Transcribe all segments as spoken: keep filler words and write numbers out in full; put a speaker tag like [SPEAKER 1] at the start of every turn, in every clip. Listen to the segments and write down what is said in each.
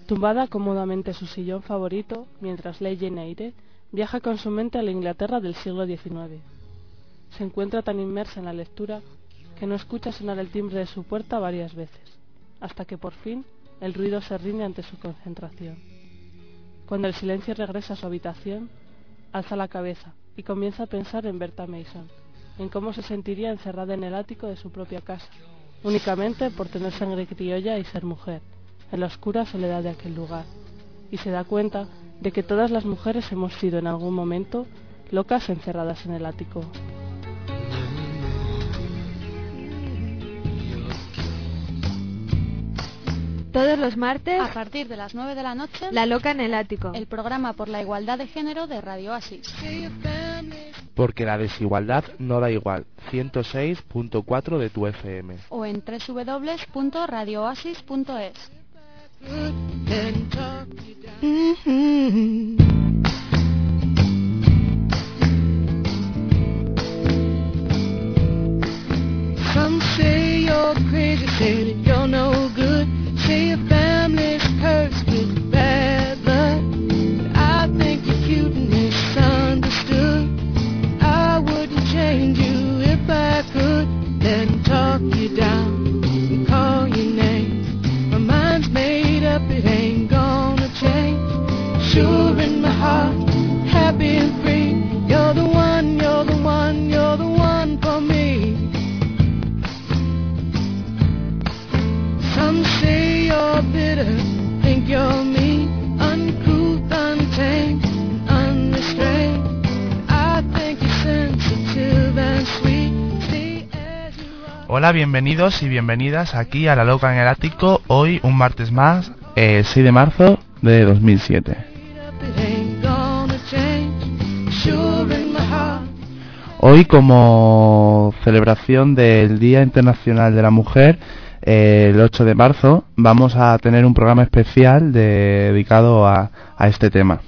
[SPEAKER 1] Tumbada cómodamente en su sillón favorito, mientras lee Jane Eyre, viaja con su mente a la Inglaterra del siglo diecinueve. Se encuentra tan inmersa en la lectura que no escucha sonar el timbre de su puerta varias veces, hasta que por fin el ruido se rinde ante su concentración. Cuando el silencio regresa a su habitación, alza la cabeza y comienza a pensar en Bertha Mason, en cómo se sentiría encerrada en el ático de su propia casa, únicamente por tener sangre criolla y ser mujer, en la oscura soledad de aquel lugar, y se da cuenta de que todas las mujeres hemos sido en algún momento locas encerradas en el ático.
[SPEAKER 2] Todos los martes,
[SPEAKER 3] a partir de las nueve de la noche,
[SPEAKER 2] La Loca en el Ático,
[SPEAKER 3] el programa por la igualdad de género de Radio Oasis.
[SPEAKER 4] Porque la desigualdad no da igual. ciento seis punto cuatro de tu F M.
[SPEAKER 3] O en doble u doble u doble u punto radio oasis punto es.
[SPEAKER 5] Some say you're crazy, say that you're no good. Say your family's cursed with bad luck. I think you're cute and misunderstood. I wouldn't change you if I could. Let them talk you down and call your name. My mind's made up, it ain't gonna change. Sure in my heart, happy and free. You're the one, you're the one, you're the one for me. Some say you're bitter, think you're mean, uncouth, untamed, and unrestrained. I think you're sensitive and sweet. Stay as you are.
[SPEAKER 4] Hola, bienvenidos y bienvenidas aquí a La Loca en el Ático. Hoy, un martes más, el seis de marzo de dos mil siete. Hoy, como celebración del Día Internacional de la Mujer, el ocho de marzo, vamos a tener un programa especial de, dedicado a, a este tema.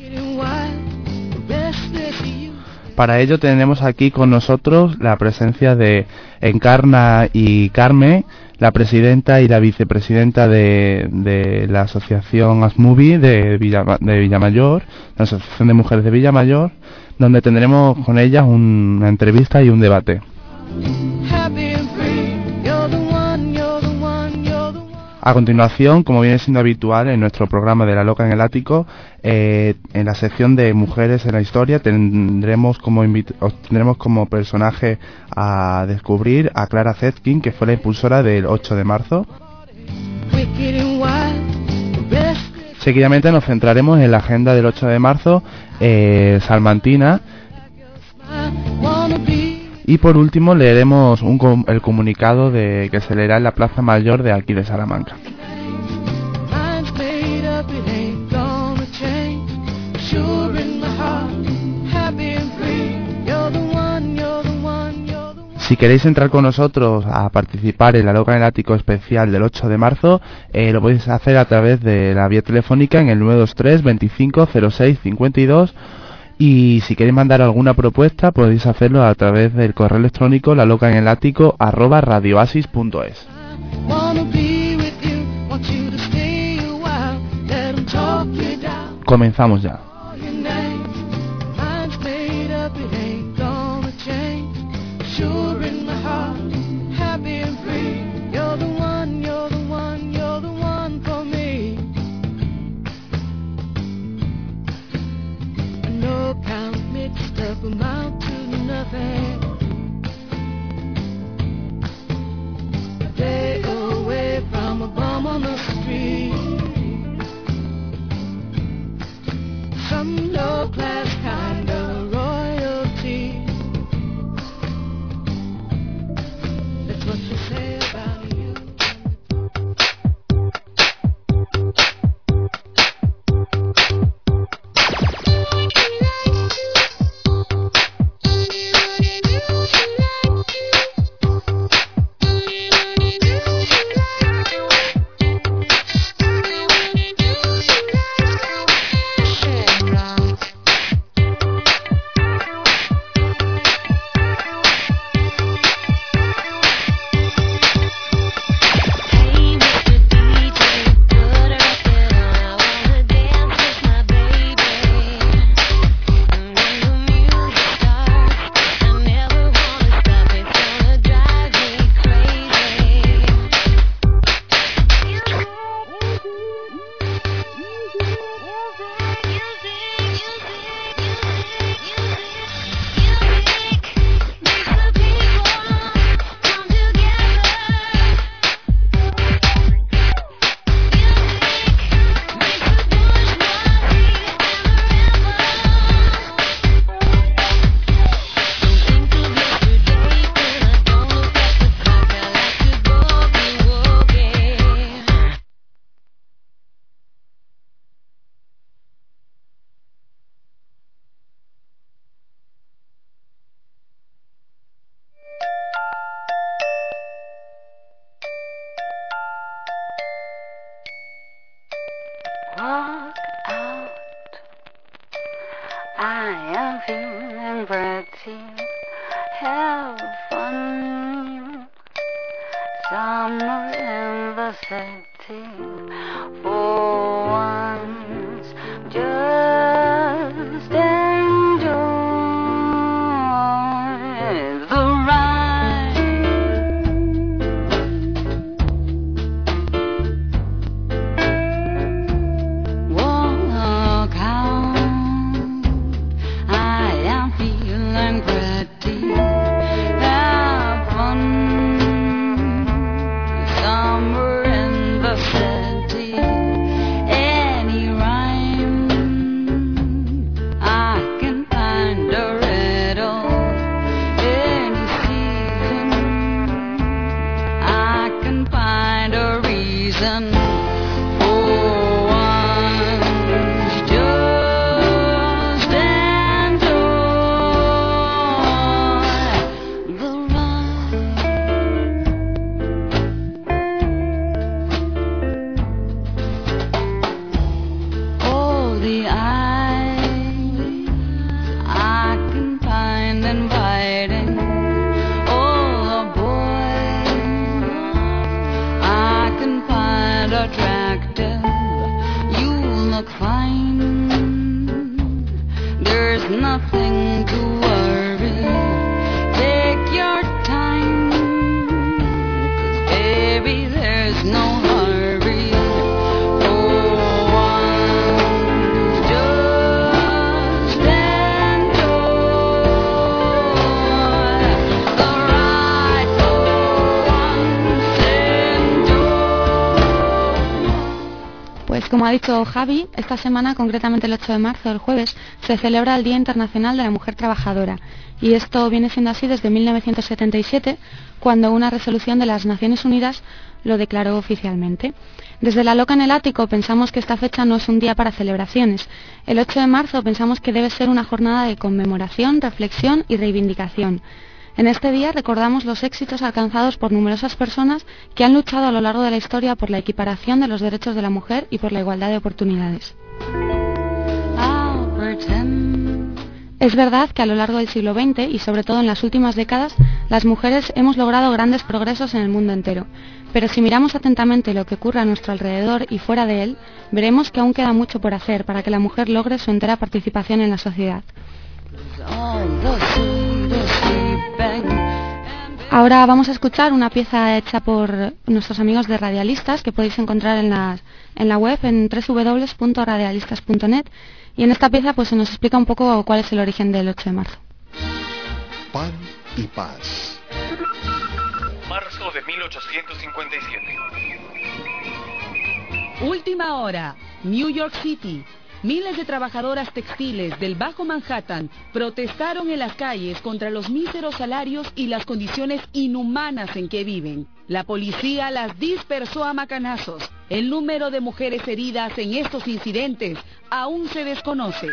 [SPEAKER 4] Para ello tenemos aquí con nosotros la presencia de Encarna y Carmen, la presidenta y la vicepresidenta de, de la asociación ASMUBI de, Villa, de Villamayor, la Asociación de Mujeres de Villamayor, donde tendremos con ellas un, una entrevista y un debate. A continuación, como viene siendo habitual en nuestro programa de La Loca en el Ático, eh, en la sección de Mujeres en la Historia tendremos como invit- tendremos como personaje a descubrir a Clara Zetkin, que fue la impulsora del ocho de marzo. Seguidamente nos centraremos en la agenda del ocho de marzo eh, salmantina. Y por último leeremos un com- el comunicado de que se leerá en la Plaza Mayor de aquí de Salamanca. Si queréis entrar con nosotros a participar en la Loca en el Ático especial del ocho de marzo, eh, lo podéis hacer a través de la vía telefónica en el nueve dos tres, veinticinco, cero seis, cincuenta y dos. Y si queréis mandar alguna propuesta, podéis hacerlo a través del correo electrónico lalocaenelático arroba radioasis punto es. Comenzamos ya.
[SPEAKER 5] Amount to nothing. A day away from a bomb on the street. Some low class kind of royalty. That's what you say about you.
[SPEAKER 6] walk out. I am feeling pretty. Have fun. Summer in the city. For once, just enjoy the ride. Walk out. I am feeling pretty. Have fun. Summer in the city. Any rhyme I can find a riddle. Any season I can find a reason. For once, just enjoy the ride. Oh, the eyes I can find inviting. Oh, the boy I can find attractive. You look fine. There's nothing to worry. Take your time, 'cause baby, there's no hurry. For once, just enjoy the ride. For once, enjoy.
[SPEAKER 3] Pues como ha dicho Javi, esta semana, concretamente el ocho de marzo, el jueves, se celebra el Día Internacional de la Mujer Trabajadora. Y esto viene siendo así desde mil novecientos setenta y siete, cuando una resolución de las Naciones Unidas lo declaró oficialmente. Desde La Loca en el Ático pensamos que esta fecha no es un día para celebraciones. El ocho de marzo pensamos que debe ser una jornada de conmemoración, reflexión y reivindicación. En este día recordamos los éxitos alcanzados por numerosas personas que han luchado a lo largo de la historia por la equiparación de los derechos de la mujer y por la igualdad de oportunidades.
[SPEAKER 6] I'll pretend.
[SPEAKER 3] Es verdad que a lo largo del siglo veinte y sobre todo en las últimas décadas, las mujeres hemos logrado grandes progresos en el mundo entero. Pero si miramos atentamente lo que ocurre a nuestro alrededor y fuera de él, veremos que aún queda mucho por hacer para que la mujer logre su entera participación en la sociedad.
[SPEAKER 6] All the sea, the sleeping.
[SPEAKER 3] Ahora vamos a escuchar una pieza hecha por nuestros amigos de Radialistas, que podéis encontrar en la, en la web en doble u doble u doble u punto radialistas punto net, y en esta pieza pues se nos explica un poco cuál es el origen del ocho de marzo.
[SPEAKER 7] Pan y paz.
[SPEAKER 8] Marzo de mil ochocientos cincuenta y siete.
[SPEAKER 9] Última hora, New York City. Miles de trabajadoras textiles del Bajo Manhattan protestaron en las calles contra los míseros salarios y las condiciones inhumanas en que viven. La policía las dispersó a macanazos. El número de mujeres heridas en estos incidentes aún se desconoce.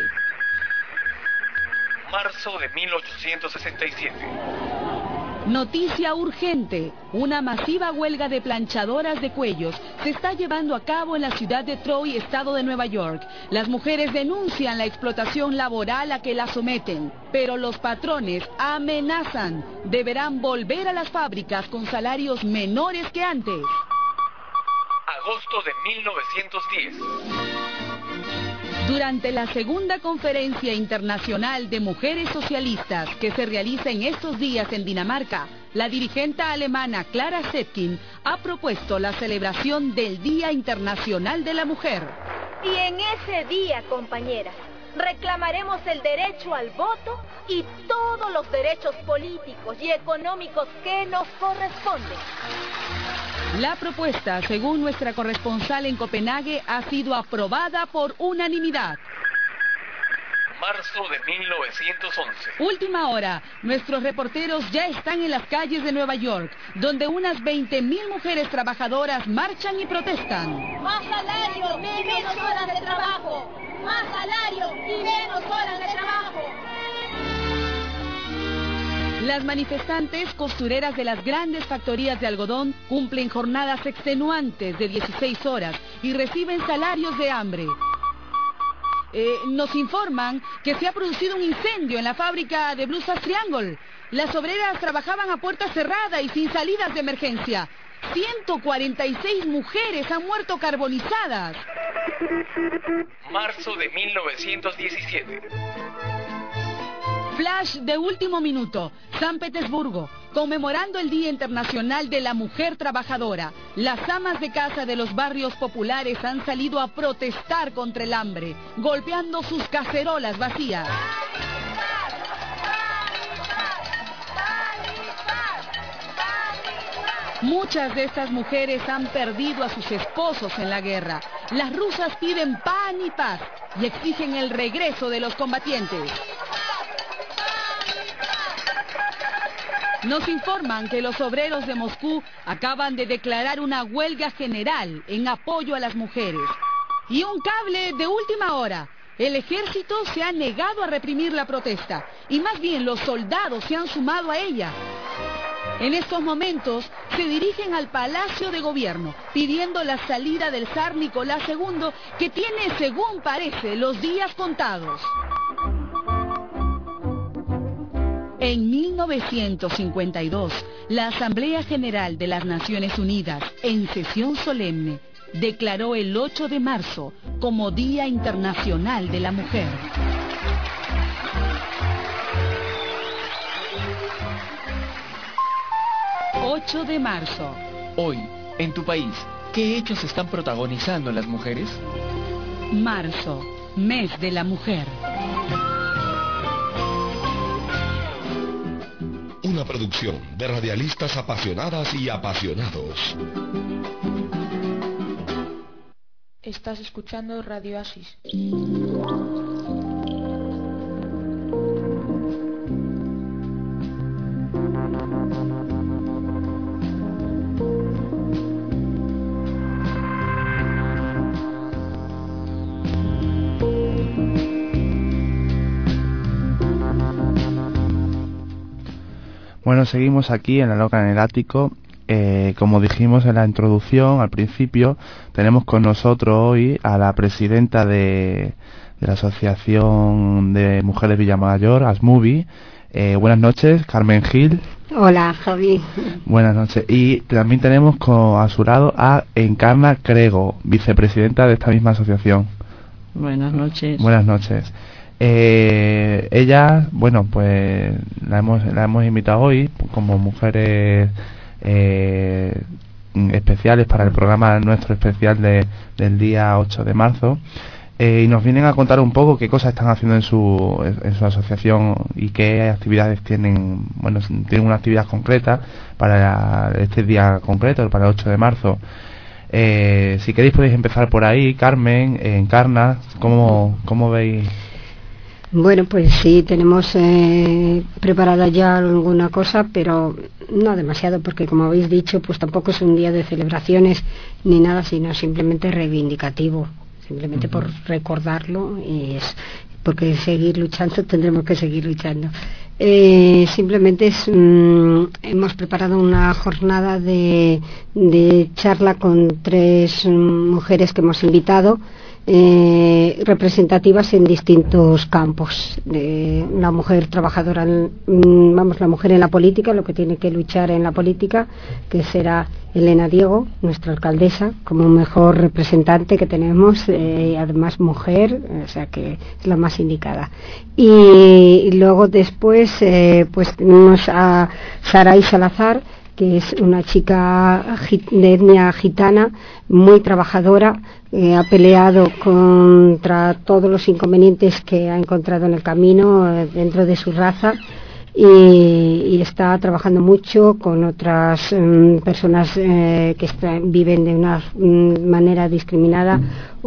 [SPEAKER 8] Marzo de mil ochocientos sesenta y siete.
[SPEAKER 9] Noticia urgente. Una masiva huelga de planchadoras de cuellos se está llevando a cabo en la ciudad de Troy, estado de Nueva York. Las mujeres denuncian la explotación laboral a que las someten, pero los patrones amenazan. Deberán volver a las fábricas con salarios menores que antes.
[SPEAKER 8] Agosto de mil novecientos diez.
[SPEAKER 9] Durante la segunda conferencia internacional de mujeres socialistas que se realiza en estos días en Dinamarca, la dirigente alemana Clara Zetkin ha propuesto la celebración del Día Internacional de la Mujer.
[SPEAKER 10] Y en ese día, compañeras, reclamaremos el derecho al voto y todos los derechos políticos y económicos que nos corresponden.
[SPEAKER 9] La propuesta, según nuestra corresponsal en Copenhague, ha sido aprobada por unanimidad.
[SPEAKER 8] Marzo de mil novecientos once.
[SPEAKER 9] Última hora. Nuestros reporteros ya están en las calles de Nueva York, donde unas veinte mil mujeres trabajadoras marchan y protestan.
[SPEAKER 10] Más salario y menos horas de trabajo. Más salario y menos horas de trabajo.
[SPEAKER 9] Las manifestantes costureras de las grandes factorías de algodón cumplen jornadas extenuantes de dieciséis horas y reciben salarios de hambre. Eh, nos informan que se ha producido un incendio en la fábrica de blusas Triangle. Las obreras trabajaban a puerta cerrada y sin salidas de emergencia. ciento cuarenta y seis mujeres han muerto carbonizadas.
[SPEAKER 8] Marzo de mil novecientos diecisiete.
[SPEAKER 9] Flash de último minuto. San Petersburgo, conmemorando el Día Internacional de la Mujer Trabajadora. Las amas de casa de los barrios populares han salido a protestar contra el hambre, golpeando sus cacerolas vacías. Muchas de estas mujeres han perdido a sus esposos en la guerra. Las rusas piden pan y paz y exigen el regreso de los combatientes. Nos informan que los obreros de Moscú acaban de declarar una huelga general en apoyo a las mujeres. Y un cable de última hora. El ejército se ha negado a reprimir la protesta y más bien los soldados se han sumado a ella. En estos momentos se dirigen al Palacio de Gobierno pidiendo la salida del zar Nicolás segundo, que tiene, según parece, los días contados. En mil novecientos cincuenta y dos, la Asamblea General de las Naciones Unidas, en sesión solemne, declaró el ocho de marzo como Día Internacional de la Mujer. ocho de marzo.
[SPEAKER 11] Hoy, en tu país, ¿qué hechos están protagonizando las mujeres?
[SPEAKER 9] Marzo, mes de la mujer.
[SPEAKER 7] Una producción de radialistas apasionadas y apasionados.
[SPEAKER 12] Estás escuchando Radio Asis.
[SPEAKER 4] Bueno, seguimos aquí en La Loca en el Ático. Eh, como dijimos en la introducción, al principio, tenemos con nosotros hoy a la presidenta de, de la Asociación de Mujeres Villamayor, ASMUVI. Eh, buenas noches, Carmen Gil.
[SPEAKER 13] Hola, Javi.
[SPEAKER 4] Buenas noches. Y también tenemos con, a su lado a Encarna Crego, vicepresidenta de esta misma asociación.
[SPEAKER 14] Buenas noches.
[SPEAKER 4] Buenas noches. Eh, ella, bueno, pues la hemos, la hemos invitado hoy como mujeres eh, especiales para el programa nuestro especial de, del día ocho de marzo, eh, y nos vienen a contar un poco qué cosas están haciendo en su, en su asociación y qué actividades tienen. Bueno, tienen una actividad concreta para este día concreto, para el ocho de marzo. Eh, si queréis podéis empezar por ahí. Carmen, eh, Encarna, ¿cómo, cómo veis?
[SPEAKER 13] Bueno, pues sí, tenemos eh, preparada ya alguna cosa, pero no demasiado, porque como habéis dicho, pues tampoco es un día de celebraciones ni nada, sino simplemente reivindicativo, simplemente uh-huh. por recordarlo, y es porque seguir luchando tendremos que seguir luchando. Eh, simplemente es, mm, hemos preparado una jornada de, de charla con tres mm, mujeres que hemos invitado, Eh, representativas en distintos campos. Eh, la mujer trabajadora, en, vamos, la mujer en la política, lo que tiene que luchar en la política, que será Elena Diego, nuestra alcaldesa, como mejor representante que tenemos, eh, además mujer, o sea que es la más indicada. Y, y luego después, eh, pues tenemos a Saray Salazar, que es una chica de etnia gitana, muy trabajadora, eh, ha peleado contra todos los inconvenientes que ha encontrado en el camino eh, dentro de su raza, y, y está trabajando mucho con otras um, personas eh, que está, viven de una um, manera discriminada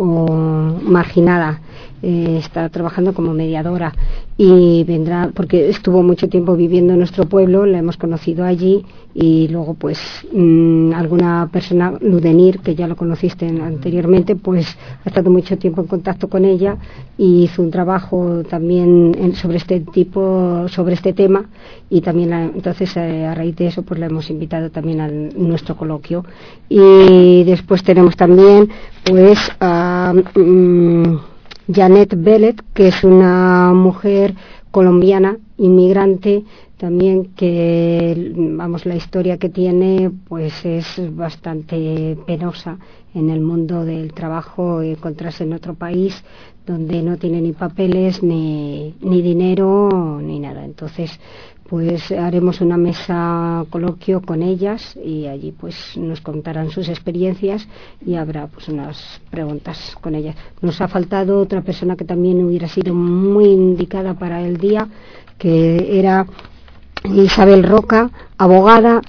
[SPEAKER 13] o marginada. Eh, está trabajando como mediadora y vendrá, porque estuvo mucho tiempo viviendo en nuestro pueblo, la hemos conocido allí, y luego pues mmm, alguna persona, Ludenir, que ya lo conociste anteriormente, pues ha estado mucho tiempo en contacto con ella y hizo un trabajo también en, sobre este tipo, sobre este tema, y también la, entonces eh, a raíz de eso pues la hemos invitado también a nuestro coloquio. Y después tenemos también pues a... Uh, Janet Bellet, que es una mujer colombiana, inmigrante, también que, vamos, la historia que tiene pues es bastante penosa en el mundo del trabajo, encontrarse en otro país donde no tiene ni papeles, ni, ni dinero, ni nada. Entonces, pues haremos una mesa coloquio con ellas y allí pues nos contarán sus experiencias y habrá pues unas preguntas con ellas. Nos ha faltado otra persona que también hubiera sido muy indicada para el día, que era Isabel Roca, abogada,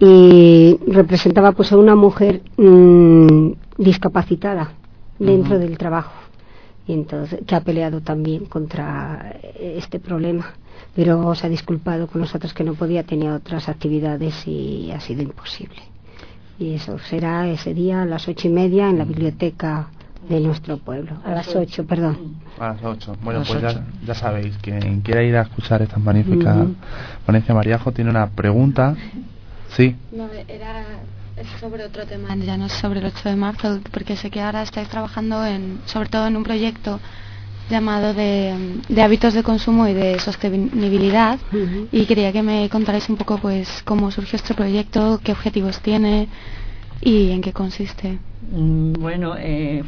[SPEAKER 13] y representaba pues a una mujer mmm, discapacitada dentro uh-huh. del trabajo, y entonces que ha peleado también contra este problema, pero se ha disculpado con nosotros que no podía, tenía otras actividades y ha sido imposible. Y eso será ese día a las ocho y media en la biblioteca de nuestro pueblo, a las ocho, perdón.
[SPEAKER 4] A las ocho. Bueno,
[SPEAKER 13] las
[SPEAKER 4] pues
[SPEAKER 13] ocho.
[SPEAKER 4] Ya, ya sabéis, quien quiera ir a escuchar esta magnífica
[SPEAKER 13] Uh-huh.
[SPEAKER 4] ponencia, Mariajo tiene una pregunta. Sí.
[SPEAKER 3] No, era es sobre otro tema, ya no es sobre el ocho de marzo, porque sé que ahora estáis trabajando en, sobre todo en un proyecto llamado de, de hábitos de consumo y de sostenibilidad, uh-huh. y quería que me contarais un poco pues cómo surgió este proyecto, qué objetivos tiene y en qué consiste.
[SPEAKER 14] Bueno, eh,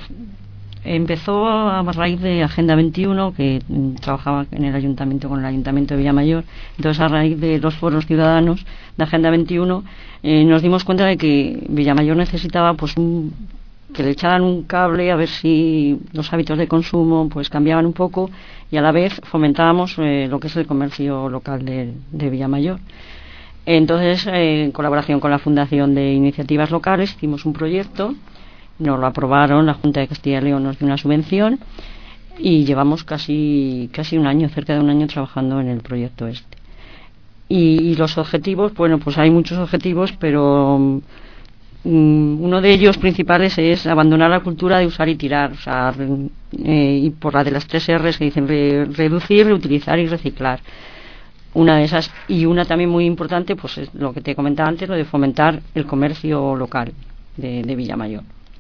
[SPEAKER 14] empezó a raíz de Agenda veintiuno, que mm, trabajaba en el ayuntamiento con el ayuntamiento de Villamayor. Entonces, a raíz de los foros ciudadanos de Agenda veintiuno, eh, nos dimos cuenta de que Villamayor necesitaba pues un, que le echaran un cable a ver si los hábitos de consumo pues cambiaban un poco, y a la vez fomentábamos eh, lo que es el comercio local de, de Villamayor. Entonces, eh, en colaboración con la Fundación de Iniciativas Locales, hicimos un proyecto. Nos lo aprobaron, la Junta de Castilla y León nos dio una subvención y llevamos casi casi un año, cerca de un año trabajando en el proyecto este. Y, y los objetivos, bueno, pues hay muchos objetivos, pero um, uno de ellos principales es abandonar la cultura de usar y tirar, o sea, eh, y por la de las tres R's que dicen re, reducir, reutilizar y reciclar. Una de esas, y una también muy importante, pues es lo que te comentaba antes, lo de fomentar el comercio local de, de Villamayor.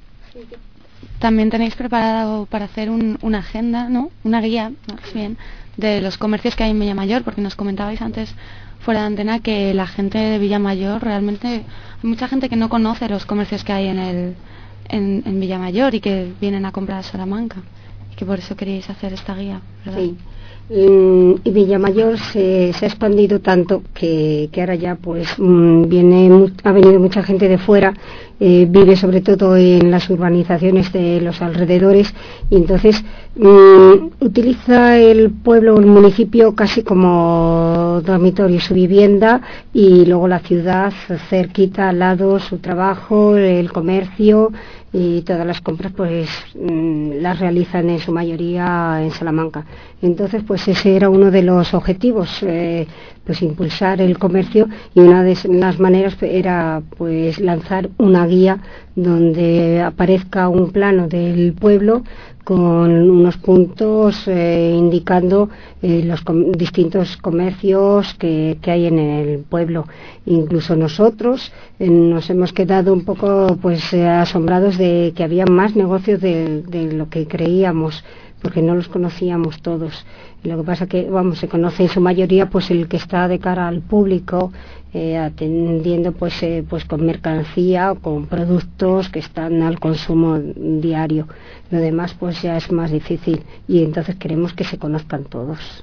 [SPEAKER 3] También tenéis preparado para hacer un, una agenda, ¿no? Una guía, más bien, de los comercios que hay en Villamayor, porque nos comentabais antes fuera de antena que la gente de Villamayor realmente hay mucha gente que no conoce los comercios que hay en el en, en Villamayor y que vienen a comprar a Salamanca, y que por eso queríais hacer esta guía, ¿verdad?
[SPEAKER 13] Sí. Y Villamayor se, se ha expandido tanto que, que ahora ya pues viene ha venido mucha gente de fuera, eh, vive sobre todo en las urbanizaciones de los alrededores, y entonces mmm, utiliza el pueblo o el municipio casi como dormitorio, su vivienda, y luego la ciudad cerquita al lado, su trabajo, el comercio, y todas las compras pues mmm, las realizan en su mayoría en Salamanca. Entonces pues ese era uno de los objetivos, eh, pues impulsar el comercio, y una de las maneras era pues lanzar una guía donde aparezca un plano del pueblo con unos puntos eh, indicando eh, los com- distintos comercios que, que hay en el pueblo. Incluso nosotros eh, nos hemos quedado un poco pues eh, asombrados de que había más negocios de, de lo que creíamos, porque no los conocíamos todos. Lo que pasa que, vamos, se conoce en su mayoría pues el que está de cara al público, eh, atendiendo pues eh, pues con mercancía o con productos que están al consumo diario. Lo demás pues ya es más difícil, y entonces queremos que se conozcan todos.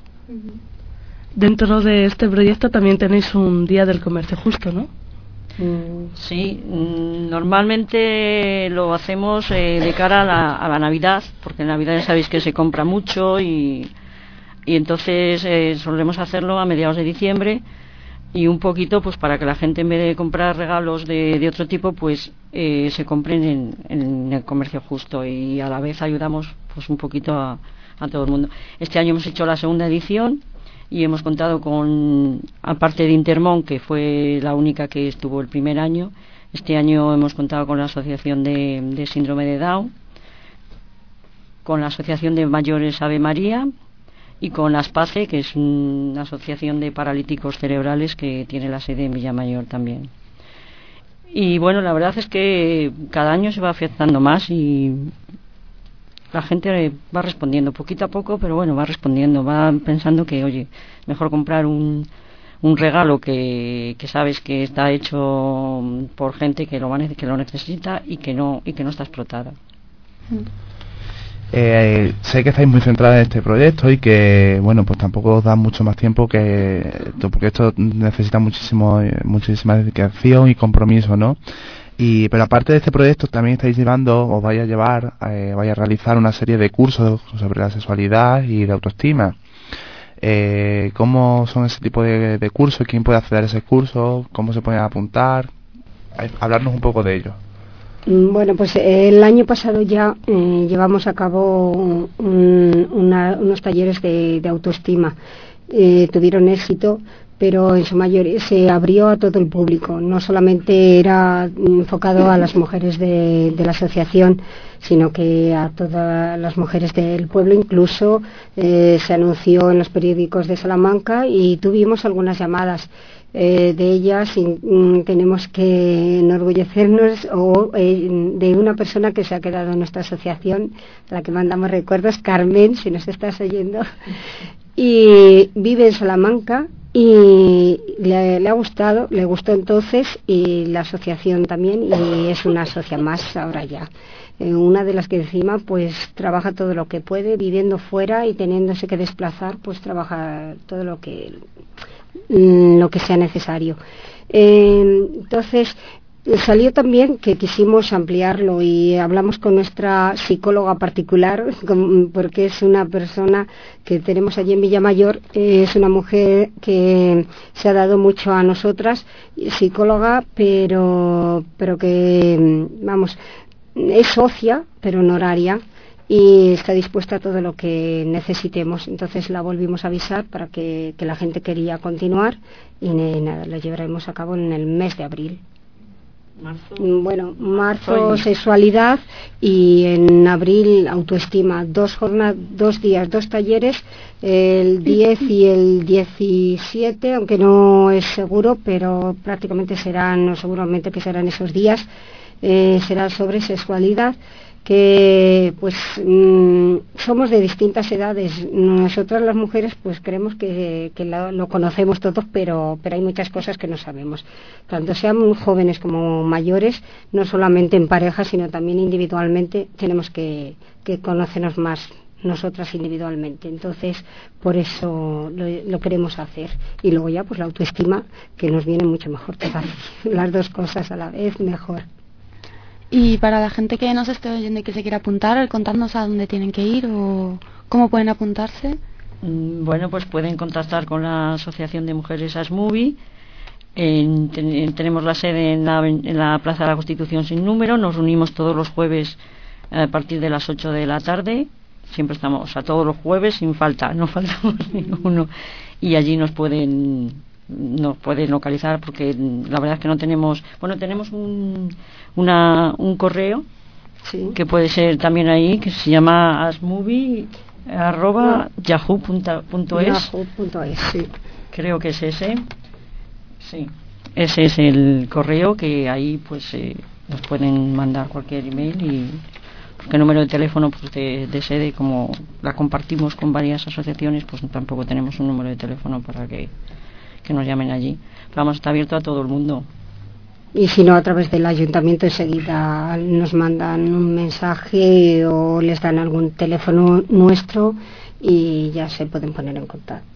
[SPEAKER 1] Dentro de este proyecto también tenéis un día del comercio justo, ¿no?
[SPEAKER 14] Sí, normalmente lo hacemos eh, de cara a la, a la Navidad, porque en Navidad ya sabéis que se compra mucho, y, y entonces eh, solemos hacerlo a mediados de diciembre, y un poquito pues para que la gente, en vez de comprar regalos de, de otro tipo, pues eh, se compren en, en el comercio justo, y a la vez ayudamos pues un poquito a, a todo el mundo. Este año hemos hecho la segunda edición y hemos contado con, aparte de Intermón, que fue la única que estuvo el primer año, este año hemos contado con la Asociación de, de Síndrome de Down, con la Asociación de Mayores Ave María y con ASPACE, que es una asociación de paralíticos cerebrales que tiene la sede en Villamayor también. Y bueno, la verdad es que cada año se va afianzando más, y la gente va respondiendo poquito a poco, pero bueno, va respondiendo, va pensando que, oye, mejor comprar un, un regalo que, que sabes que está hecho por gente que lo, va, que lo necesita y que no y que no está explotada.
[SPEAKER 4] Eh, sé que estáis muy centradas en este proyecto y que, bueno, pues tampoco os da mucho más tiempo que porque esto necesita muchísimo muchísima dedicación y compromiso, ¿no? Y pero aparte de este proyecto también estáis llevando, os vais a llevar, eh, vais a realizar una serie de cursos sobre la sexualidad y la autoestima. Eh, ¿Cómo son ese tipo de, de cursos? ¿Quién puede acceder a ese curso? ¿Cómo se pueden apuntar? Hablarnos un poco de ello.
[SPEAKER 13] Bueno, pues el año pasado ya eh, llevamos a cabo un, una, unos talleres de, de autoestima. Eh, tuvieron éxito, pero en su mayoría se abrió a todo el público. No solamente era enfocado a las mujeres de, de la asociación, sino que a todas las mujeres del pueblo. Incluso eh, se anunció en los periódicos de Salamanca y tuvimos algunas llamadas. Eh, de ellas y, mm, tenemos que enorgullecernos o eh, de una persona que se ha quedado en nuestra asociación, a la que mandamos recuerdos, Carmen, si nos estás oyendo, y vive en Salamanca y le, le ha gustado, le gustó entonces y la asociación también, y es una socia más ahora ya. Eh, una de las que encima pues trabaja todo lo que puede, viviendo fuera y teniéndose que desplazar, pues trabaja todo lo que lo que sea necesario. Eh, entonces salió también que quisimos ampliarlo y hablamos con nuestra psicóloga particular, porque es una persona que tenemos allí en Villamayor, eh, es una mujer que se ha dado mucho a nosotras, psicóloga, pero pero que vamos, es socia pero honoraria y está dispuesta a todo lo que necesitemos. Entonces la volvimos a avisar para que, que la gente quería continuar y nada, lo llevaremos a cabo en el mes de abril. Marzo. Bueno, marzo sexualidad y en abril autoestima. Dos jornadas, dos días, dos talleres, el diez y el diecisiete, aunque no es seguro, pero prácticamente serán, o seguramente que serán esos días, eh, será sobre sexualidad, que pues mmm, somos de distintas edades. Nosotras las mujeres pues creemos que, que lo, lo conocemos todos, pero pero hay muchas cosas que no sabemos, tanto sean jóvenes como mayores, no solamente en pareja sino también individualmente. Tenemos que, que conocernos más nosotras individualmente, entonces por eso lo, lo queremos hacer. Y luego ya pues la autoestima, que nos viene mucho mejor todavía, las dos cosas a la vez mejor.
[SPEAKER 3] Y para la gente que nos esté oyendo y que se quiera apuntar, contarnos a dónde tienen que ir o cómo pueden apuntarse.
[SPEAKER 14] Bueno, pues pueden contactar con la Asociación de Mujeres ASMUBI. En, ten, tenemos la sede en la, en la Plaza de la Constitución sin número. Nos reunimos todos los jueves a partir de las ocho de la tarde. Siempre estamos, o sea, todos los jueves sin falta, no faltamos ninguno. Y allí nos pueden... nos pueden localizar, porque la verdad es que no tenemos, bueno, tenemos un una un correo, sí, que puede ser también ahí, que se llama asmubi arroba no. yahoo punto es, sí. Creo que es ese, sí, ese es el correo, que ahí pues eh, nos pueden mandar cualquier email. Y porque el número de teléfono pues de, de sede, como la compartimos con varias asociaciones, pues tampoco tenemos un número de teléfono para que que nos llamen allí. Pero vamos, está abierto a todo el mundo.
[SPEAKER 13] Y si no, a través del ayuntamiento enseguida nos mandan un mensaje o les dan algún teléfono nuestro y ya se pueden poner en contacto.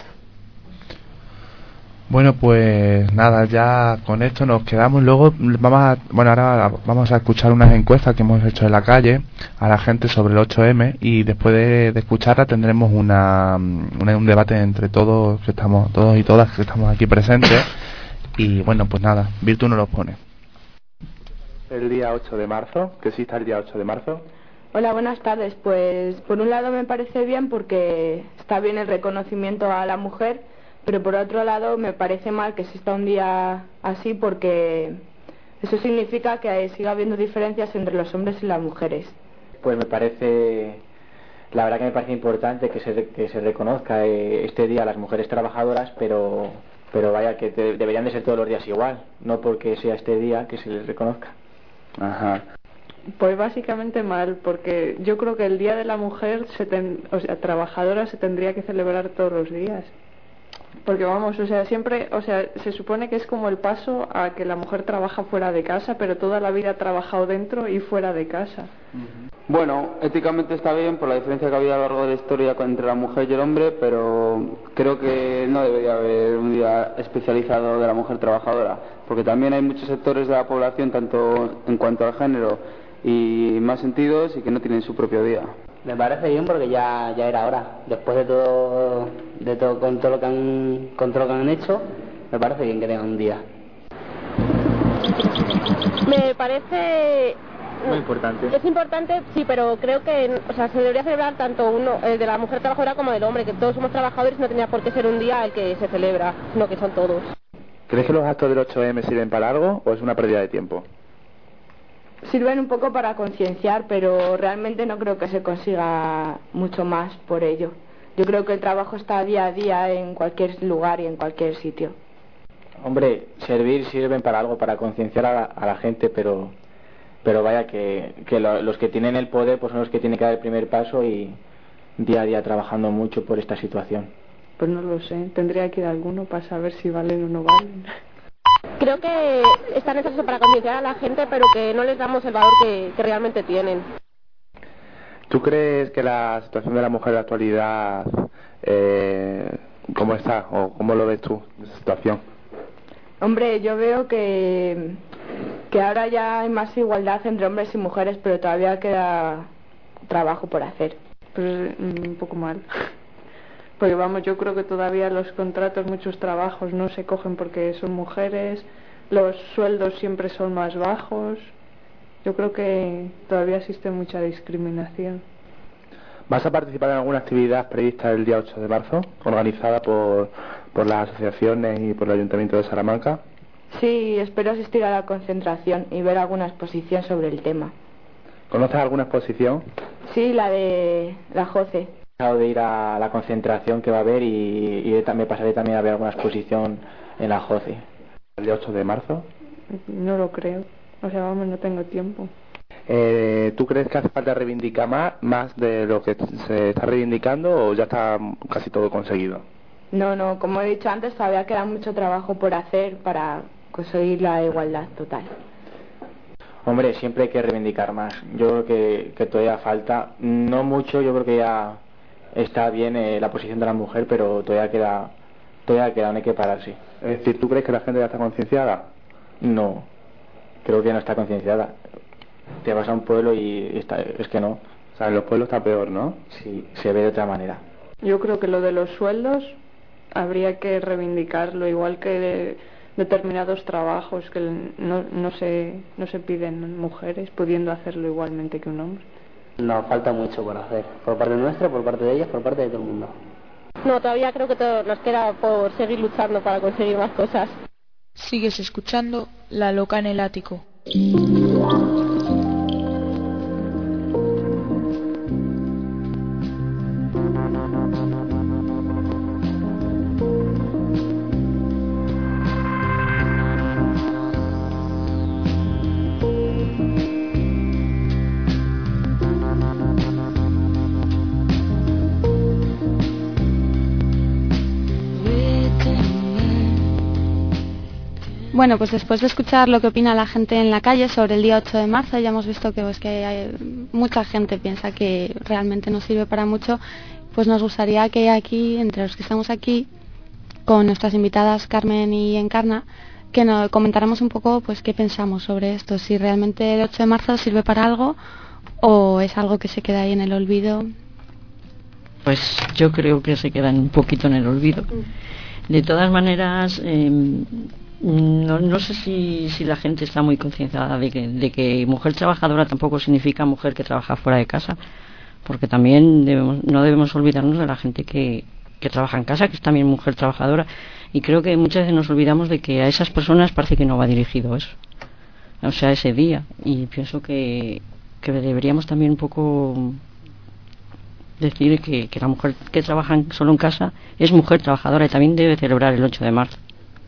[SPEAKER 4] Bueno, pues nada, ya con esto nos quedamos. Luego vamos a, bueno, ahora vamos a escuchar unas encuestas que hemos hecho en la calle a la gente sobre el ocho eme, y después de, de escucharla tendremos una, una un debate entre todos que estamos todos y todas que estamos aquí presentes. Y bueno, pues nada, Virtu nos los pone. El día ocho de marzo, que exista el día ocho de marzo.
[SPEAKER 15] Hola, buenas tardes. Pues por un lado me parece bien porque está bien el reconocimiento a la mujer, pero por otro lado me parece mal que exista un día así, porque eso significa que siga habiendo diferencias entre los hombres y las mujeres.
[SPEAKER 16] Pues me parece, la verdad que me parece importante que se, que se reconozca eh, este día a las mujeres trabajadoras, pero pero vaya que te, deberían de ser todos los días igual, no porque sea este día que se les reconozca.
[SPEAKER 4] Ajá.
[SPEAKER 15] Pues básicamente mal, porque yo creo que el Día de la Mujer, se ten, o sea, trabajadora, se tendría que celebrar todos los días. Porque vamos, o sea, siempre, o sea, se supone que es como el paso a que la mujer trabaja fuera de casa, pero toda la vida ha trabajado dentro y fuera de casa.
[SPEAKER 17] Bueno, éticamente está bien por la diferencia que ha habido a lo largo de la historia entre la mujer y el hombre, pero creo que no debería haber un día especializado de la mujer trabajadora, porque también hay muchos sectores de la población, tanto en cuanto al género y más sentidos, y que no tienen su propio día.
[SPEAKER 18] Me parece bien porque ya, ya era hora. Después de todo, de todo con todo lo que han, con todo lo que han hecho, me parece bien que tengan un día.
[SPEAKER 19] Me parece
[SPEAKER 16] muy importante.
[SPEAKER 19] Es importante, sí, pero creo que, o sea, se debería celebrar tanto uno, el de la mujer trabajadora como del hombre, que todos somos trabajadores y no tenía por qué ser un día el que se celebra, sino que son todos.
[SPEAKER 4] ¿Crees que los actos del ocho eme sirven para algo o es una pérdida de tiempo?
[SPEAKER 15] Sirven un poco para concienciar, pero realmente no creo que se consiga mucho más por ello. Yo creo que el trabajo está día a día en cualquier lugar y en cualquier sitio.
[SPEAKER 16] Hombre, servir sirven para algo, para concienciar a, la- a la gente, pero pero vaya que, que lo- los que tienen el poder pues son los que tienen que dar el primer paso y día a día trabajando mucho por esta situación.
[SPEAKER 15] Pues no lo sé, tendría que ir a alguno para saber si valen o no valen.
[SPEAKER 19] Creo que están hechos para concienciar a la gente, pero que no les damos el valor que, que realmente tienen.
[SPEAKER 4] ¿Tú crees que la situación de la mujer en la actualidad, eh, cómo está o cómo lo ves tú, esa situación?
[SPEAKER 15] Hombre, yo veo que, que ahora ya hay más igualdad entre hombres y mujeres, pero todavía queda trabajo por hacer. Pues mm, un poco mal. Porque vamos, yo creo que todavía los contratos, muchos trabajos no se cogen porque son mujeres, los sueldos siempre son más bajos. Yo creo que todavía existe mucha discriminación.
[SPEAKER 4] ¿Vas a participar en alguna actividad prevista el día ocho de marzo, organizada por, por las asociaciones y por el Ayuntamiento de Salamanca?
[SPEAKER 15] Sí, espero asistir a la concentración y ver alguna exposición sobre el tema.
[SPEAKER 4] ¿Conoces alguna exposición?
[SPEAKER 15] Sí, la de la Jose.
[SPEAKER 16] He dejado de ir a la concentración que va a haber y, y me pasaré también a ver alguna exposición en la Jose.
[SPEAKER 4] ¿El día ocho de marzo?
[SPEAKER 15] No lo creo. O sea, vamos, no tengo tiempo.
[SPEAKER 4] Eh, ¿Tú crees que hace falta reivindicar más, más de lo que se está reivindicando o ya está casi todo conseguido?
[SPEAKER 15] No, no, como he dicho antes, todavía queda mucho trabajo por hacer para conseguir la igualdad total.
[SPEAKER 16] Hombre, siempre hay que reivindicar más. Yo creo que, que todavía falta, no mucho, yo creo que ya está bien eh, la posición de la mujer, pero todavía queda, todavía queda, no hay que pararse.
[SPEAKER 4] Es decir, ¿tú crees que la gente ya está concienciada?
[SPEAKER 16] No, creo que no está concienciada. Te vas a un pueblo y está, es que no.
[SPEAKER 4] O sea, en los pueblos está peor, ¿no?
[SPEAKER 16] Sí, se ve de otra manera.
[SPEAKER 15] Yo creo que lo de los sueldos habría que reivindicarlo, igual que de determinados trabajos que no, no, se, no se piden mujeres, pudiendo hacerlo igualmente que un hombre.
[SPEAKER 18] Nos falta mucho por hacer, por parte nuestra, por parte de ellas, por parte de todo el mundo.
[SPEAKER 19] No, todavía creo que todo nos queda por seguir luchando para conseguir más cosas.
[SPEAKER 12] Sigues escuchando La Loca en el Ático.
[SPEAKER 3] Bueno, pues después de escuchar lo que opina la gente en la calle sobre el día ocho de marzo, ya hemos visto que, pues, que hay, mucha gente piensa que realmente no sirve para mucho, pues nos gustaría que aquí, entre los que estamos aquí, con nuestras invitadas Carmen y Encarna, que nos comentáramos un poco pues qué pensamos sobre esto, si realmente el ocho de marzo sirve para algo o es algo que se queda ahí en el olvido.
[SPEAKER 14] Pues yo creo que se quedan un poquito en el olvido. De todas maneras, eh, no, no sé si, si la gente está muy concienciada de que, de que mujer trabajadora tampoco significa mujer que trabaja fuera de casa, porque también debemos, no debemos olvidarnos de la gente que, que trabaja en casa, que es también mujer trabajadora, y creo que muchas veces nos olvidamos de que a esas personas parece que no va dirigido eso, o sea, ese día, y pienso que, que deberíamos también un poco decir que, que la mujer que trabaja solo en casa es mujer trabajadora y también debe celebrar el ocho de marzo.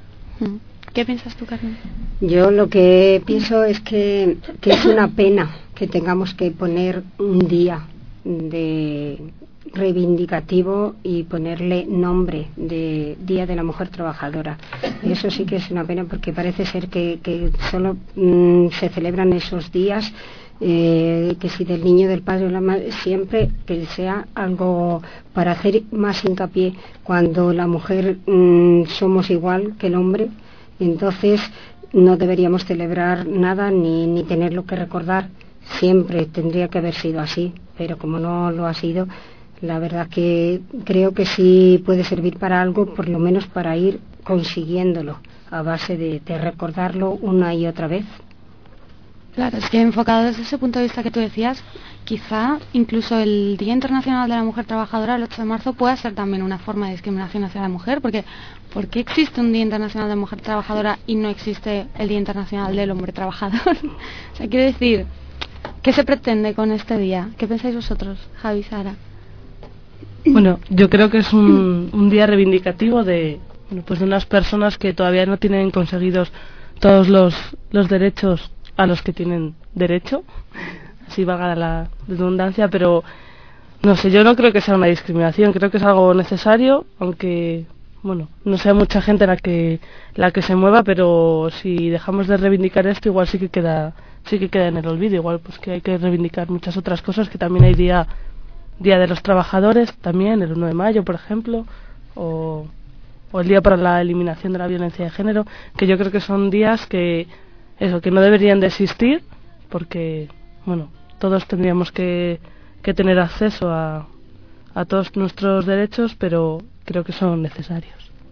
[SPEAKER 3] ¿Qué piensas tú, Carmen?
[SPEAKER 13] Yo lo que pienso es que, que es una pena que tengamos que poner un día de reivindicativo y ponerle nombre de Día de la Mujer Trabajadora. Y eso sí que es una pena, porque parece ser que, que solo mmm, se celebran esos días, eh, que si del niño, del padre o la madre, siempre que sea algo para hacer más hincapié cuando la mujer mmm, somos igual que el hombre. Entonces no deberíamos celebrar nada ni, ni tenerlo que recordar. Siempre tendría que haber sido así, pero como no lo ha sido, la verdad que creo que sí puede servir para algo, por lo menos para ir consiguiéndolo a base de, de recordarlo una y otra vez.
[SPEAKER 3] Claro, es que enfocado desde ese punto de vista que tú decías, quizá incluso el Día Internacional de la Mujer Trabajadora, el ocho de marzo, pueda ser también una forma de discriminación hacia la mujer, porque ¿por qué existe un Día Internacional de la Mujer Trabajadora y no existe el Día Internacional del Hombre Trabajador? O sea, quiero decir, ¿qué se pretende con este día? ¿Qué pensáis vosotros, Javi, Sara?
[SPEAKER 1] Bueno, yo creo que es un, un día reivindicativo de, bueno, pues de unas personas que todavía no tienen conseguidos todos los, los derechos a los que tienen derecho, así valga la redundancia, pero no sé, yo no creo que sea una discriminación, creo que es algo necesario, aunque bueno, no sea mucha gente la que la que se mueva, pero si dejamos de reivindicar esto, igual sí que queda sí que queda en el olvido, igual pues que hay que reivindicar muchas otras cosas, que también hay día Día de los Trabajadores, también el uno de mayo, por ejemplo, o, o el Día para la Eliminación de la Violencia de Género, que yo creo que son días que eso que no deberían de existir, porque bueno, todos tendríamos que, que tener acceso a, a todos nuestros derechos, pero creo que son necesarios.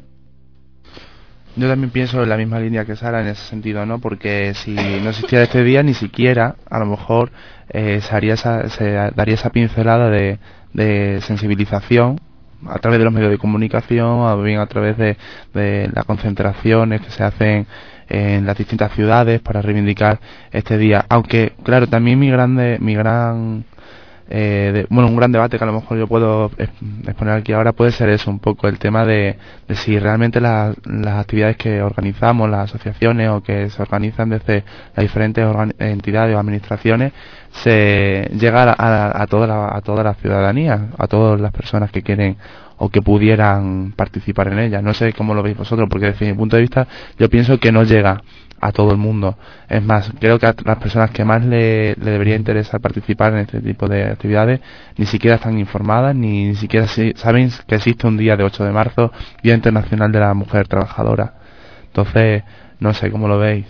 [SPEAKER 4] Yo también pienso en la misma línea que Sara en ese sentido, ¿no? Porque si no existiera este día, ni siquiera, a lo mejor, eh, se, haría esa, se daría esa pincelada de, de sensibilización a través de los medios de comunicación, o bien a través de, de las concentraciones que se hacen en las distintas ciudades para reivindicar este día. Aunque, claro, también mi grande, mi gran... Eh, de, bueno, un gran debate que a lo mejor yo puedo exponer aquí ahora puede ser eso, un poco el tema de, de si realmente la, las actividades que organizamos, las asociaciones o que se organizan desde las diferentes entidades o administraciones, se llega a, a, a, toda la, a toda la ciudadanía, a todas las personas que quieren o que pudieran participar en ellas. No sé cómo lo veis vosotros, porque desde mi punto de vista yo pienso que no llega a todo el mundo. Es más, creo que a las personas que más le, le debería interesar participar en este tipo de actividades ni siquiera están informadas, ni, ni siquiera si, saben que existe un día de ocho de marzo, Día Internacional de la Mujer Trabajadora. Entonces, no sé cómo lo veis.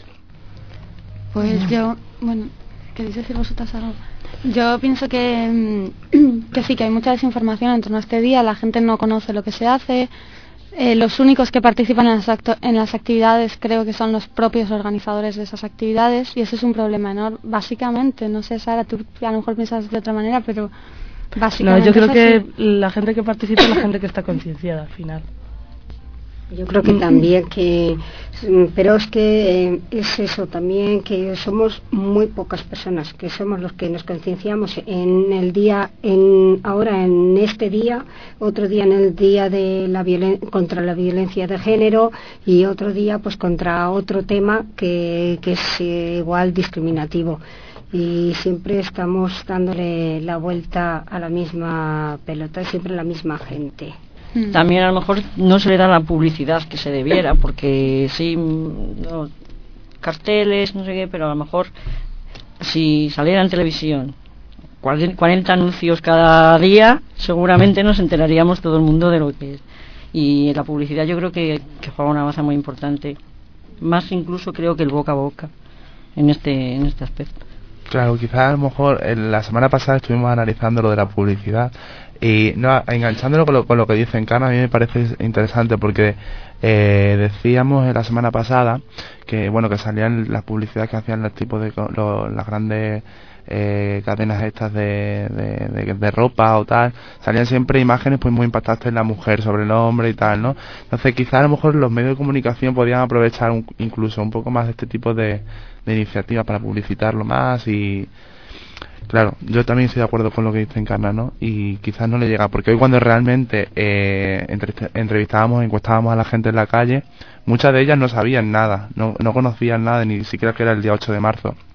[SPEAKER 3] Pues yo, bueno, ¿queréis decir vosotras algo? Yo pienso que, que sí, que hay mucha desinformación en torno a este día, la gente no conoce lo que se hace. Eh, los únicos que participan en las, acto- en las actividades creo que son los propios organizadores de esas actividades, y ese es un problema enorme, básicamente. No sé, Sara, tú a lo mejor piensas de otra manera, pero básicamente
[SPEAKER 1] no, yo creo
[SPEAKER 3] es
[SPEAKER 1] que
[SPEAKER 3] así.
[SPEAKER 1] La gente que participa es la gente que está concienciada al final.
[SPEAKER 13] Yo creo que también que, pero es que eh, es eso también, que somos muy pocas personas, que somos los que nos concienciamos en el día, en ahora en este día, otro día en el día de la violen- contra la violencia de género, y otro día pues contra otro tema que, que es eh, igual discriminativo. Y siempre estamos dándole la vuelta a la misma pelota, siempre la misma gente.
[SPEAKER 14] También a lo mejor no se le da la publicidad que se debiera, porque sí, no, carteles, no sé qué, pero a lo mejor si saliera en televisión cuarenta anuncios cada día, seguramente nos enteraríamos todo el mundo de lo que es. Y la publicidad yo creo que, que juega una baza muy importante, más incluso creo que el boca a boca en este, en este aspecto.
[SPEAKER 4] Claro, quizás a lo mejor en la semana pasada estuvimos analizando lo de la publicidad y no, enganchándolo con lo, con lo que dice Encarna, a mí me parece interesante porque eh, decíamos la semana pasada que bueno que salían las publicidades que hacían los tipos de lo, las grandes eh, cadenas estas de, de, de, de ropa o tal, salían siempre imágenes pues muy impactantes en la mujer sobre el hombre y tal, ¿no? Entonces quizás a lo mejor los medios de comunicación podían aprovechar un, incluso un poco más de este tipo de, de iniciativas para publicitarlo más. Y claro, yo también estoy de acuerdo con lo que dice Encarna, ¿no? Y quizás no le llega, porque hoy cuando realmente eh, entrevistábamos, encuestábamos a la gente en la calle, muchas de ellas no sabían nada, no, no conocían nada, ni siquiera que era el día ocho de marzo.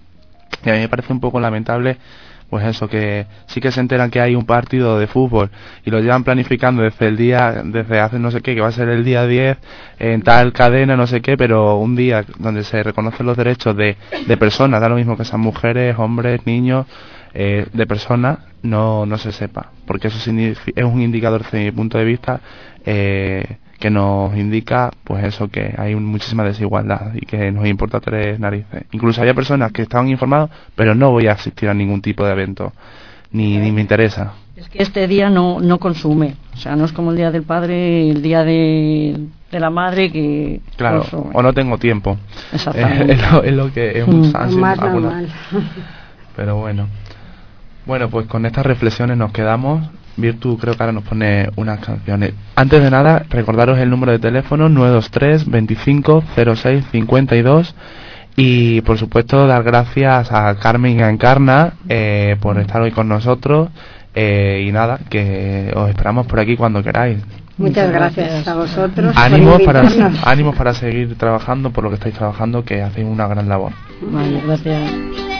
[SPEAKER 4] Y a mí me parece un poco lamentable, pues eso, que sí que se enteran que hay un partido de fútbol y lo llevan planificando desde el día, desde hace no sé qué, que va a ser el día diez en tal cadena, no sé qué, pero un día donde se reconocen los derechos de, de personas, da lo mismo que sean mujeres, hombres, niños, eh, de personas, no, no se sepa, porque eso significa, es un indicador desde mi punto de vista eh, que nos indica pues eso, que hay muchísima desigualdad y que nos importa tres narices. Incluso había personas que estaban informados, pero no voy a asistir a ningún tipo de evento, ni, ni me interesa.
[SPEAKER 14] Es que este día no, no consume, o sea, no es como el día del padre, el día de, de la madre que
[SPEAKER 4] claro, consume. O no tengo tiempo.
[SPEAKER 14] Exactamente.
[SPEAKER 4] Eh, es, lo, es lo que es un
[SPEAKER 13] mm. Más normal.
[SPEAKER 4] Pero bueno. Bueno, pues con estas reflexiones nos quedamos. Virtu creo que ahora nos pone unas canciones. Antes de nada, recordaros el número de teléfono nueve dos tres, veinticinco, cero seis, cincuenta y dos y por supuesto dar gracias a Carmen y a Encarna eh, por estar hoy con nosotros eh, y nada, que os esperamos por aquí cuando queráis.
[SPEAKER 13] Muchas gracias a vosotros.
[SPEAKER 4] Ánimos para, ánimos para seguir trabajando por lo que estáis trabajando, que hacéis una gran labor.
[SPEAKER 14] Vale, gracias.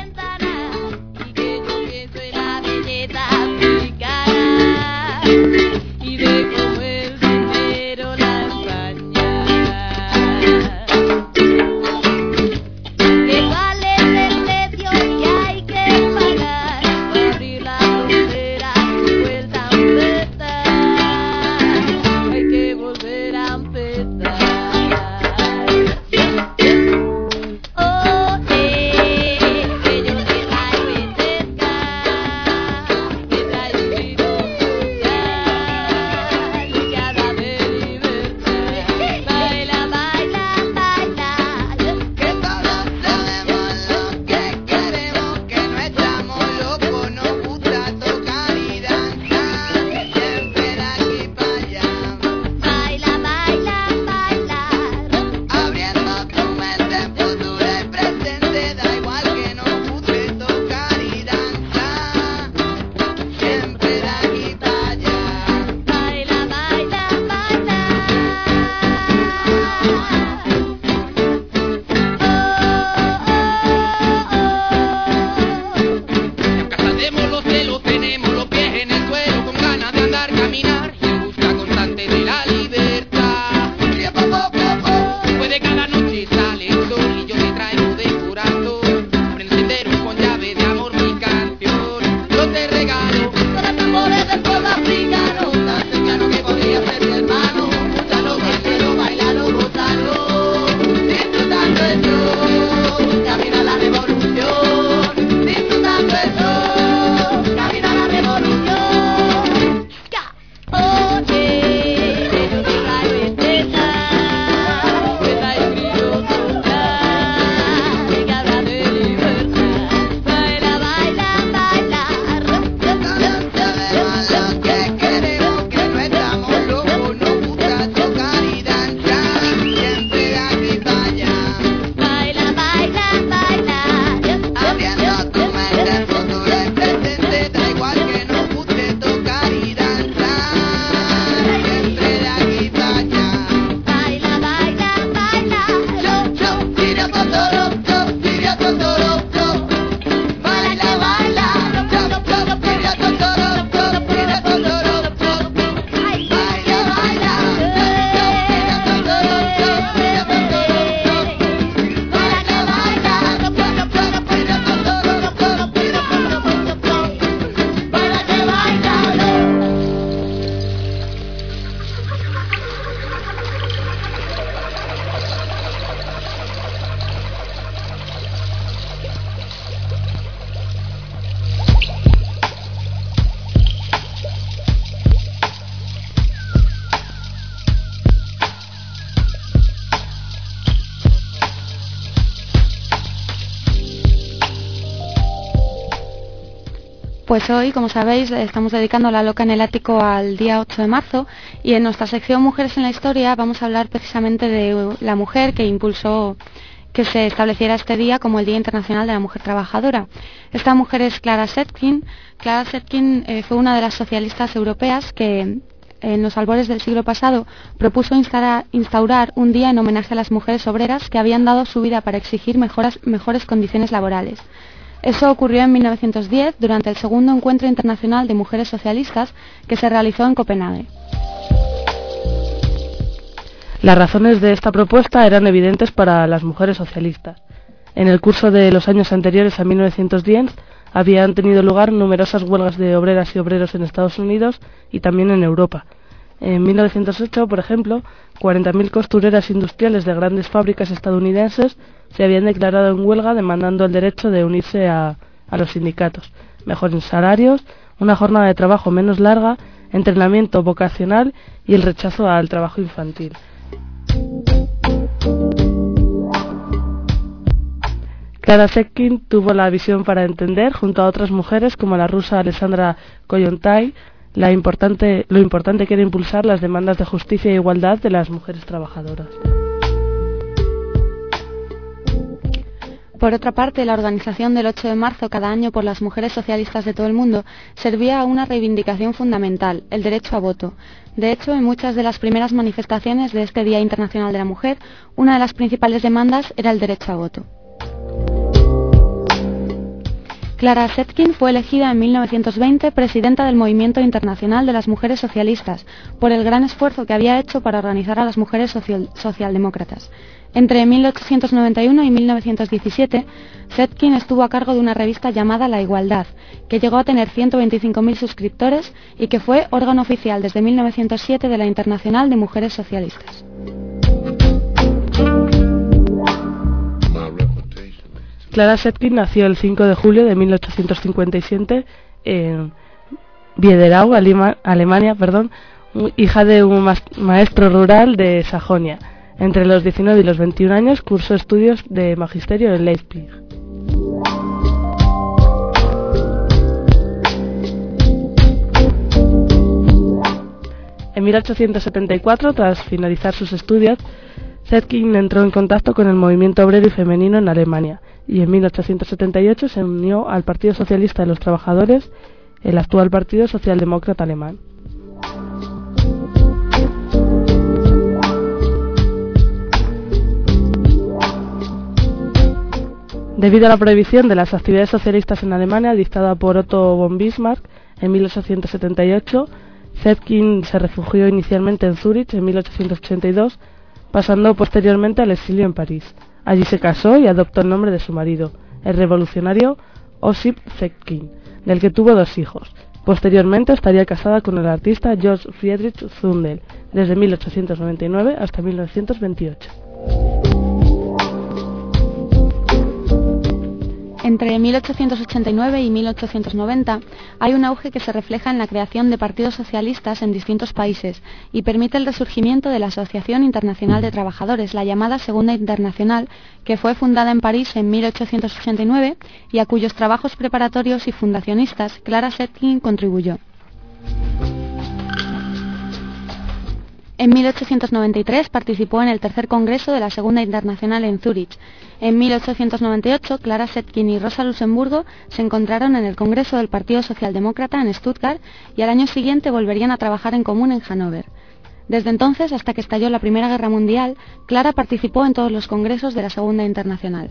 [SPEAKER 5] Y de comer primero la España. ¿Qué cuál es el precio que hay que pagar para abrir la frontera y vuelta a empezar? Hay que volver a empezar. Oh, eh, que yo te traigo pesca, que traigo escrito.
[SPEAKER 3] Pues hoy, como sabéis, estamos dedicando la loca en el ático al día ocho de marzo y en nuestra sección Mujeres en la Historia vamos a hablar precisamente de la mujer que impulsó que se estableciera este día como el Día Internacional de la Mujer Trabajadora. Esta mujer es Clara Zetkin. Clara Zetkin eh, fue una de las socialistas europeas que en los albores del siglo pasado propuso instaurar, instaurar un día en homenaje a las mujeres obreras que habían dado su vida para exigir mejoras, mejores condiciones laborales. Eso ocurrió en mil novecientos diez durante el segundo Encuentro Internacional de Mujeres Socialistas que se realizó en Copenhague.
[SPEAKER 1] Las razones de esta propuesta eran evidentes para las mujeres socialistas. En el curso de los años anteriores a mil novecientos diez habían tenido lugar numerosas huelgas de obreras y obreros en Estados Unidos y también en Europa. En mil novecientos ocho, por ejemplo, cuarenta mil costureras industriales de grandes fábricas estadounidenses se habían declarado en huelga demandando el derecho de unirse a, a los sindicatos, mejores salarios, una jornada de trabajo menos larga, entrenamiento vocacional y el rechazo al trabajo infantil. Clara Zetkin tuvo la visión para entender, junto a otras mujeres como la rusa Alexandra Kollontai, la importante, lo importante que era impulsar las demandas de justicia e igualdad de las mujeres trabajadoras.
[SPEAKER 3] Por otra parte, la organización del ocho de marzo cada año por las mujeres socialistas de todo el mundo servía a una reivindicación fundamental, el derecho a voto. De hecho, en muchas de las primeras manifestaciones de este Día Internacional de la Mujer, una de las principales demandas era el derecho a voto. Clara Zetkin fue elegida en mil novecientos veinte presidenta del Movimiento Internacional de las Mujeres Socialistas por el gran esfuerzo que había hecho para organizar a las mujeres social, socialdemócratas. Entre mil ochocientos noventa y uno y mil novecientos diecisiete, Zetkin estuvo a cargo de una revista llamada La Igualdad, que llegó a tener ciento veinticinco mil suscriptores y que fue órgano oficial desde mil novecientos siete de la Internacional de Mujeres Socialistas.
[SPEAKER 1] Clara Zetkin nació el cinco de julio de mil ochocientos cincuenta y siete en Wiederau, Alemania, perdón, hija de un maestro rural de Sajonia. Entre los diecinueve y los veintiún años cursó estudios de magisterio en Leipzig. En mil ochocientos setenta y cuatro, tras finalizar sus estudios, Zetkin entró en contacto con el movimiento obrero y femenino en Alemania y en mil ochocientos setenta y ocho se unió al Partido Socialista de los Trabajadores, el actual Partido Socialdemócrata Alemán. Debido a la prohibición de las actividades socialistas en Alemania dictada por Otto von Bismarck en mil ochocientos setenta y ocho, Zetkin se refugió inicialmente en Zúrich en mil ochocientos ochenta y dos, pasando posteriormente al exilio en París. Allí se casó y adoptó el nombre de su marido, el revolucionario Osip Zetkin, del que tuvo dos hijos. Posteriormente estaría casada con el artista Georg Friedrich Zundel, desde mil ochocientos noventa y nueve hasta mil novecientos veintiocho.
[SPEAKER 3] Entre mil ochocientos ochenta y nueve y mil ochocientos noventa hay un auge que se refleja en la creación de partidos socialistas en distintos países y permite el resurgimiento de la Asociación Internacional de Trabajadores, la llamada Segunda Internacional, que fue fundada en París en mil ochocientos ochenta y nueve y a cuyos trabajos preparatorios y fundacionistas Clara Zetkin contribuyó. En mil ochocientos noventa y tres participó en el tercer congreso de la Segunda Internacional en Zúrich. En mil ochocientos noventa y ocho, Clara Zetkin y Rosa Luxemburgo se encontraron en el Congreso del Partido Socialdemócrata en Stuttgart y al año siguiente volverían a trabajar en común en Hannover. Desde entonces, hasta que estalló la Primera Guerra Mundial, Clara participó en todos los congresos de la Segunda Internacional.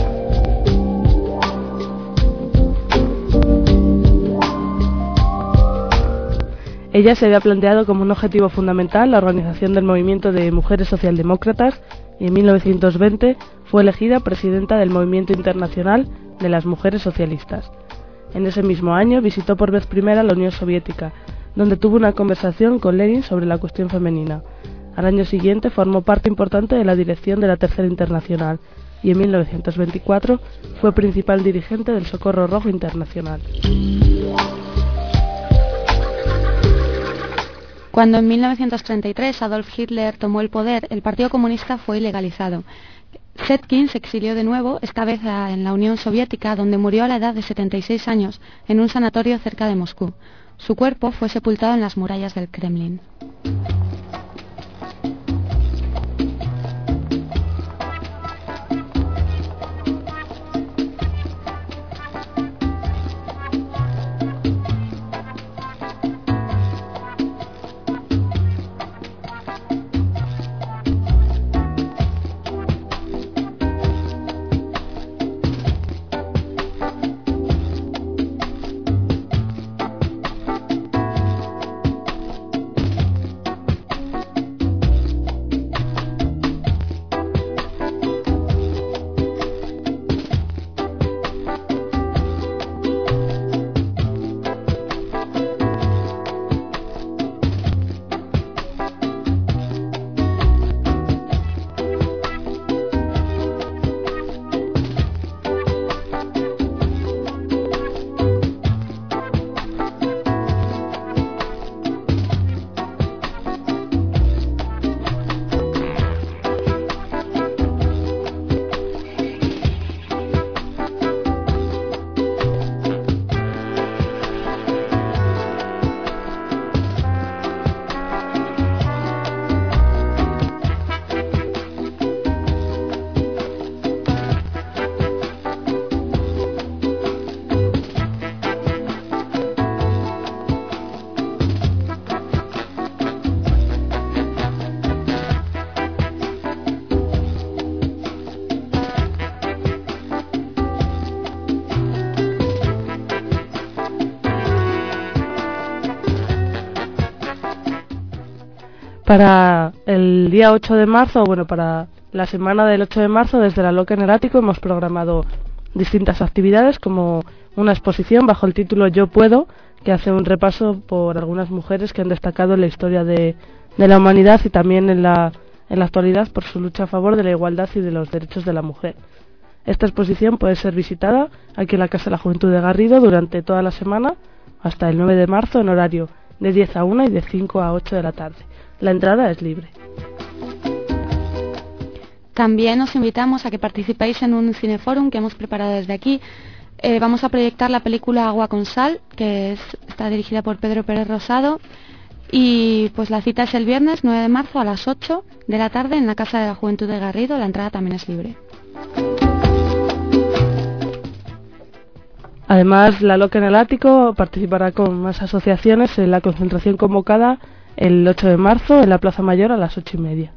[SPEAKER 1] Ella se había planteado como un objetivo fundamental la organización del movimiento de mujeres socialdemócratas y en mil novecientos veinte fue elegida presidenta del Movimiento Internacional de las Mujeres Socialistas. En ese mismo año visitó por vez primera la Unión Soviética, donde tuvo una conversación con Lenin sobre la cuestión femenina. Al año siguiente formó parte importante de la dirección de la Tercera Internacional y en mil novecientos veinticuatro fue principal dirigente del Socorro Rojo Internacional.
[SPEAKER 3] Cuando en mil novecientos treinta y tres Adolf Hitler tomó el poder, el Partido Comunista fue ilegalizado. Zetkin se exilió de nuevo, esta vez en la Unión Soviética, donde murió a la edad de setenta y seis años, en un sanatorio cerca de Moscú. Su cuerpo fue sepultado en las murallas del Kremlin.
[SPEAKER 1] Para el día ocho de marzo, bueno, para la semana del ocho de marzo, desde la Loca en el Ático hemos programado distintas actividades, como una exposición bajo el título Yo Puedo, que hace un repaso por algunas mujeres que han destacado en la historia de, de la humanidad y también en la, en la actualidad por su lucha a favor de la igualdad y de los derechos de la mujer. Esta exposición puede ser visitada aquí en la Casa de la Juventud de Garrido durante toda la semana hasta el nueve de marzo en horario de diez a una y de cinco a ocho de la tarde. La entrada es libre.
[SPEAKER 3] También os invitamos a que participéis en un cineforum que hemos preparado desde aquí. Eh, vamos a proyectar la película Agua con Sal, que es, está dirigida por Pedro Pérez Rosado, y pues la cita es el viernes nueve de marzo a las ocho de la tarde en la Casa de la Juventud de Garrido. La entrada también es libre.
[SPEAKER 1] Además, la Loca en el Ático participará con más asociaciones en la concentración convocada el ocho de marzo en la Plaza Mayor a las ocho y media.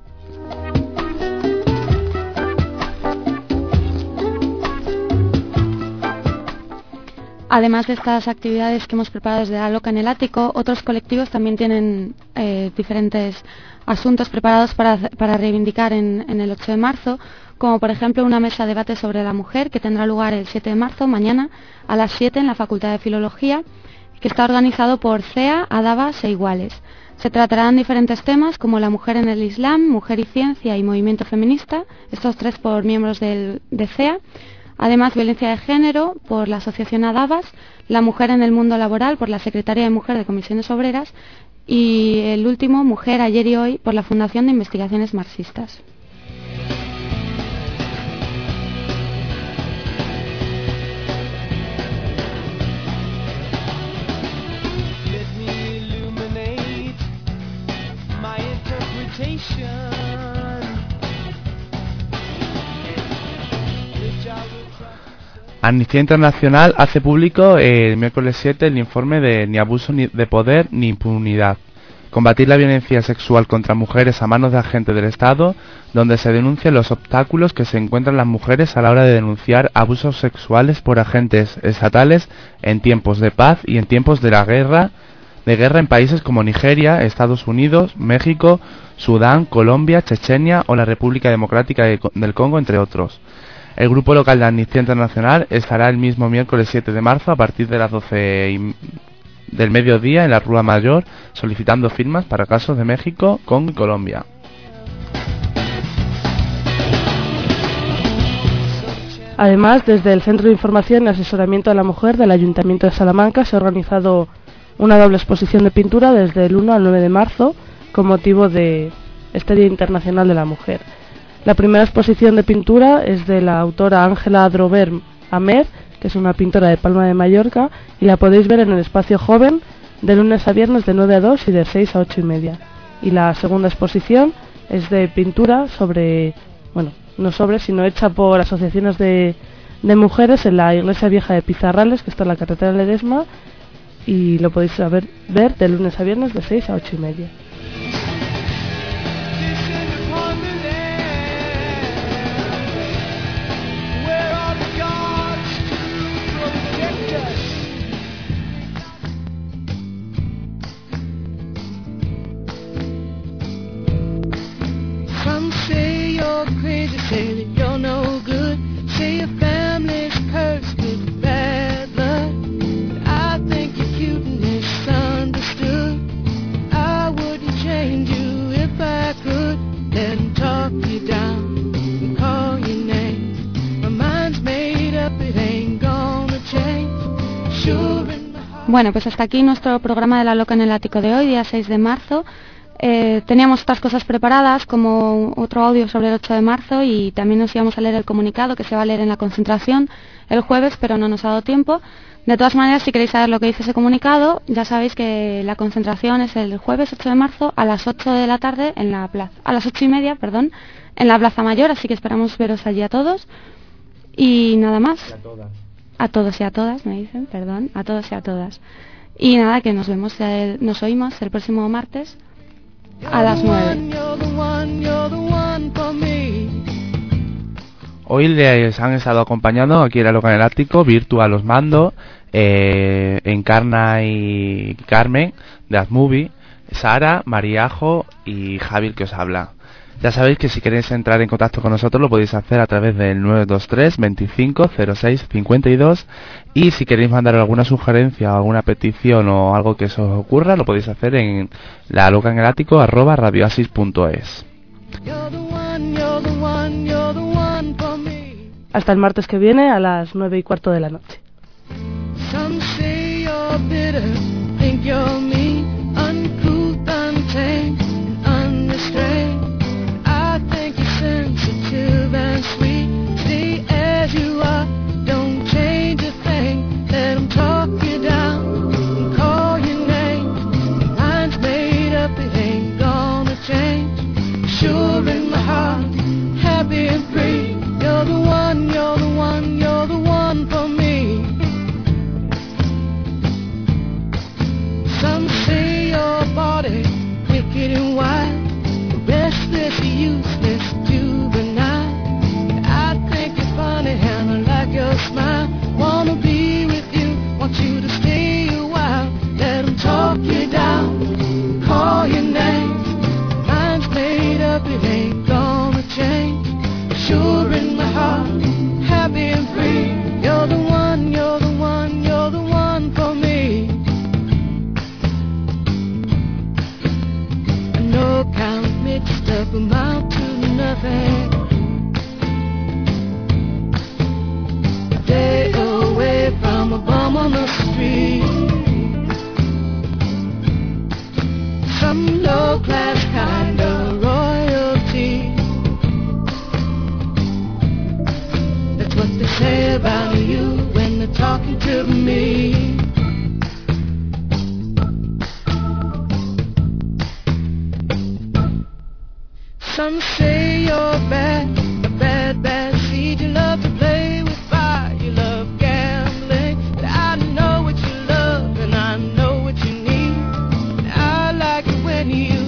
[SPEAKER 3] Además de estas actividades que hemos preparado desde la Loca en el Ático, otros colectivos también tienen eh, diferentes asuntos preparados para, para reivindicar en, en el ocho de marzo, como por ejemplo una mesa de debate sobre la mujer que tendrá lugar el siete de marzo, mañana, a las siete en la Facultad de Filología, que está organizado por C E A, Adabas e Iguales. Se tratarán diferentes temas como la mujer en el Islam, mujer y ciencia y movimiento feminista, estos tres por miembros del, de C E A. Además, violencia de género por la Asociación Adabas, la mujer en el mundo laboral por la Secretaría de Mujer de Comisiones Obreras y el último, Mujer ayer y hoy, por la Fundación de Investigaciones Marxistas.
[SPEAKER 4] Amnistía Internacional hace público el miércoles siete el informe de Ni abuso ni de poder ni impunidad. Combatir la violencia sexual contra mujeres a manos de agentes del Estado, donde se denuncian los obstáculos que se encuentran las mujeres a la hora de denunciar abusos sexuales por agentes estatales en tiempos de paz y en tiempos de la guerra, de guerra en países como Nigeria, Estados Unidos, México, Sudán, Colombia, Chechenia o la República Democrática del Congo, entre otros. El grupo local de Amnistía Internacional estará el mismo miércoles siete de marzo a partir de las doce y del mediodía en la Rúa Mayor solicitando firmas para casos de México, Congo y Colombia.
[SPEAKER 1] Además, desde el Centro de Información y Asesoramiento a la Mujer del Ayuntamiento de Salamanca se ha organizado una doble exposición de pintura desde el uno al nueve de marzo con motivo de este Día Internacional de la Mujer. La primera exposición de pintura es de la autora Ángela Adrover Ahmed, que es una pintora de Palma de Mallorca, y la podéis ver en el Espacio Joven de lunes a viernes de nueve a dos y de seis a ocho y media. Y la segunda exposición es de pintura sobre, bueno, no sobre, sino hecha por asociaciones de, de mujeres en la Iglesia Vieja de Pizarrales, que está en la carretera de Ledesma, y lo podéis saber, ver de lunes a viernes de seis a ocho y media.
[SPEAKER 5] Some say you're crazy, say that you're no good, say your family's cursed with bad luck. But I think you're cute and misunderstood. I wouldn't change you if I could. Let 'em talk you down and call your name. My mind's made up, it ain't gonna change. Sure.
[SPEAKER 3] Bueno, pues hasta aquí nuestro programa de La Loca en el Ático de hoy, día seis de marzo. Eh, teníamos otras cosas preparadas, como otro audio sobre el ocho de marzo, y también nos íbamos a leer el comunicado que se va a leer en la concentración el jueves, pero no nos ha dado tiempo. De todas maneras, si queréis saber lo que dice ese comunicado, ya sabéis que la concentración es el jueves ocho de marzo a las ocho de la tarde en la plaza, a las ocho y media, perdón, en la Plaza Mayor, así que esperamos veros allí a todos. Y nada más.
[SPEAKER 4] Y a todas.
[SPEAKER 3] A todos y a todas, me dicen, perdón, a todos y a todas. Y nada, que nos vemos, el, nos oímos el próximo martes a las nueve.
[SPEAKER 4] Hoy les han estado acompañando aquí en La Loca en el Ático, Virtu a los mandos, eh, Encarna y Carmen de Azmovie, Sara, Mariajo y Javi el que os habla. Ya sabéis que si queréis entrar en contacto con nosotros lo podéis hacer a través del nueve dos tres, veinticinco, cero seis, cincuenta y dos, y si queréis mandar alguna sugerencia o alguna petición o algo que os ocurra lo podéis hacer en la loca en el ático arroba radioasis punto es.
[SPEAKER 1] Hasta el martes que viene a las nueve y cuarto de la noche.
[SPEAKER 5] Some say you're bitter, think you're mean, uncouth, untamed, and unrestrained. I think you're sensitive and sweet. Stay as you are, don't change a thing. Let them talk you down and call your name. Mine's made up, it ain't gonna change. Sure in my heart, happy and free. You're the one, you're the one, you're the one for me. Some say your body wicked and wild, restless, useless, juvenile. I think you're funny and I like your smile. Wanna be with you, want you to stay a while. Let them talk you down, call your names. Mine's made up, it ain't gonna change. Sure in my heart, happy and free. You're the one, you're the one, you're the one for me. No count mixed up amount to nothing. A day away from a bum on the street. Some low class kind of royalty. That's what they say about you when they're talking to me. Some say you're bad, a bad, bad seed. You love to play with fire, you love gambling. But I know what you love and I know what you need. I like it when you